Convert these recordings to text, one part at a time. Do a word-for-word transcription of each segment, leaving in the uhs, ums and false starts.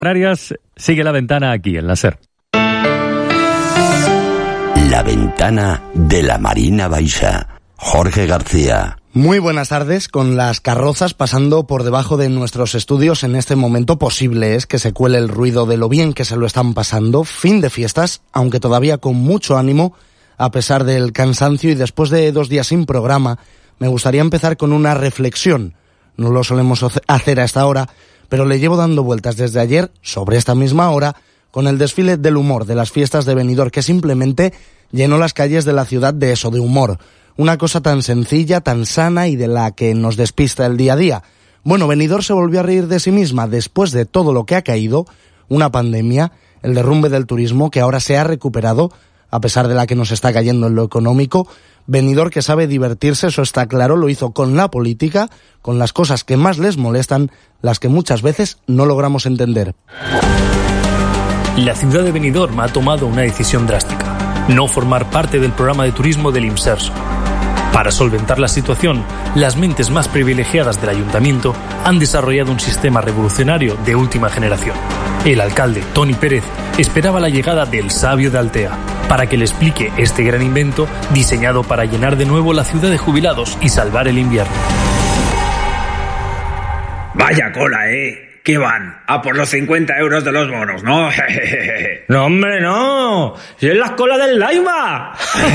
Canarias, sigue La Ventana aquí en la SER. La Ventana de la Marina Baixa. Jorge García. Muy buenas tardes. Con las carrozas pasando por debajo de nuestros estudios en este momento, posible es que se cuele el ruido de lo bien que se lo están pasando. Fin de fiestas, aunque todavía con mucho ánimo, a pesar del cansancio, y después de dos días sin programa, me gustaría empezar con una reflexión. No lo solemos hacer a esta hora, pero le llevo dando vueltas desde ayer, sobre esta misma hora, con el desfile del humor de las fiestas de Benidorm, que simplemente llenó las calles de la ciudad de eso, de humor. Una cosa tan sencilla, tan sana y de la que nos despista el día a día. Bueno, Benidorm se volvió a reír de sí misma después de todo lo que ha caído, una pandemia, el derrumbe del turismo que ahora se ha recuperado, a pesar de la que nos está cayendo en lo económico. Benidorm, que sabe divertirse, eso está claro, lo hizo con la política, con las cosas que más les molestan, las que muchas veces no logramos entender. La ciudad de Benidorm ha tomado una decisión drástica: no formar parte del programa de turismo del Imserso. Para solventar la situación, las mentes más privilegiadas del ayuntamiento han desarrollado un sistema revolucionario de última generación. El alcalde, Toni Pérez, esperaba la llegada del sabio de Altea para que le explique este gran invento diseñado para llenar de nuevo la ciudad de jubilados y salvar el invierno. Vaya cola, ¿eh? ¿Qué van? A por los cincuenta euros de los bonos, ¿no? No, hombre, no. Si es la cola del Laima.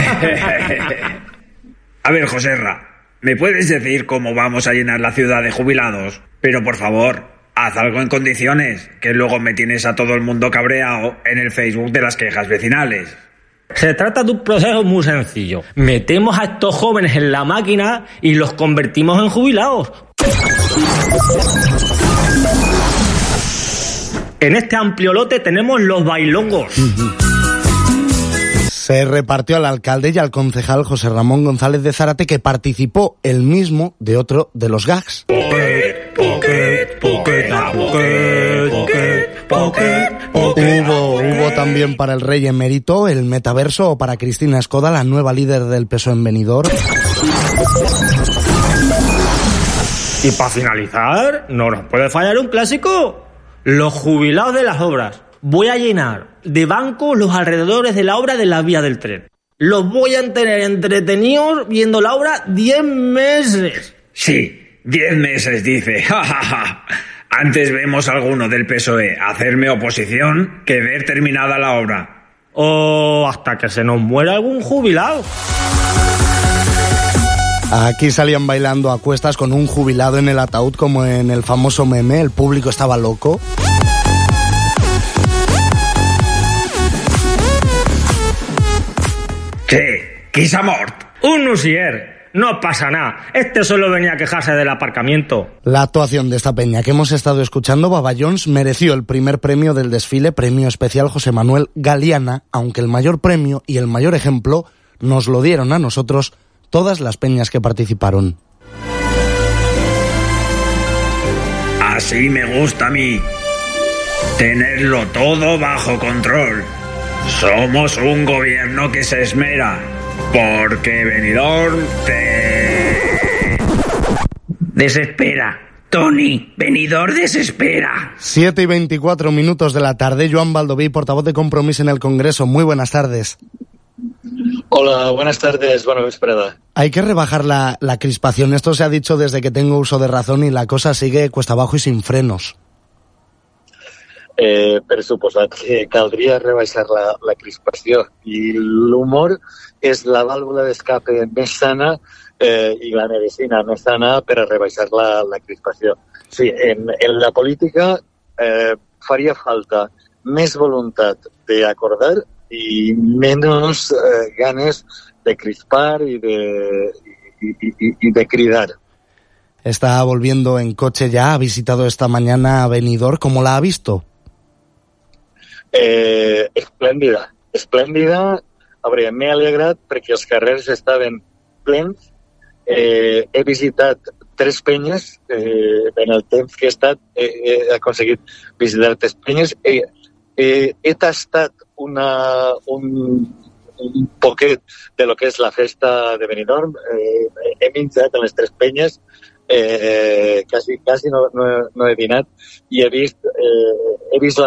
A ver, Joserra, ¿me puedes decir cómo vamos a llenar la ciudad de jubilados? Pero por favor, haz algo en condiciones, que luego me tienes a todo el mundo cabreado en el Facebook de las quejas vecinales. Se trata de un proceso muy sencillo. Metemos a estos jóvenes en la máquina y los convertimos en jubilados. En este amplio lote tenemos los bailongos. Se repartió al alcalde y al concejal José Ramón González de Zárate, que participó él mismo de otro de los gags. Pocket, pocket, pocket, pocket, pocket, pocket, pocket. Hubo, hubo también para el rey emérito, el metaverso, o para Cristina Escoda, la nueva líder del P S O E en Benidorm. Y para finalizar, no nos puede fallar un clásico: los jubilados de las obras. Voy a llenar de bancos los alrededores de la obra de la vía del tren. Los voy a tener entretenidos viendo la obra diez meses. Sí, diez meses, dice. Antes vemos a alguno del P S O E hacerme oposición que ver terminada la obra. O hasta que se nos muera algún jubilado. Aquí salían bailando a cuestas con un jubilado en el ataúd, como en el famoso meme. El público estaba loco. ¿Qué? ¿Qué es mort? Un usier. No pasa nada. Este solo venía a quejarse del aparcamiento. La actuación de esta peña que hemos estado escuchando, Baba Jones, mereció el primer premio del desfile, premio especial José Manuel Galiana, aunque el mayor premio y el mayor ejemplo nos lo dieron a nosotros todas las peñas que participaron. Así me gusta a mí. Tenerlo todo bajo control. Somos un gobierno que se esmera, porque Benidorm te desespera. Toni, Benidorm desespera. siete y veinticuatro minutos de la tarde. Joan Baldoví, portavoz de Compromís en el Congreso. Muy buenas tardes. Hola, buenas tardes, buena vesprada. Hay que rebajar la, la crispación. Esto se ha dicho desde que tengo uso de razón y la cosa sigue cuesta abajo y sin frenos. Eh, per suposat que caldria rebaixar la, la crispació, i l'humor és la vàlvula d'escape més sana eh, i la medicina més sana per a rebaixar la, la crispació. Sí, en, en la política eh, faria falta més voluntat d'acordar i menys eh, ganes de crispar y de, y, y, y de cridar. Está volviendo en coche ya, ha visitado esta mañana a Benidorm. ¿Cómo la ha visto? Eh, esplèndida, esplèndida. A veure, m'he alegrat perquè els carrers estaven plens. Eh, he visitat tres penyes, eh, en el temps que he estat he, he aconseguit visitar tres penyes. He, he, he tastat una, un, un poquet de lo que és la festa de Benidorm. Eh, he menjat en les tres penyes eh, quasi, quasi no, no, no he dinat i he vist, eh, he vist la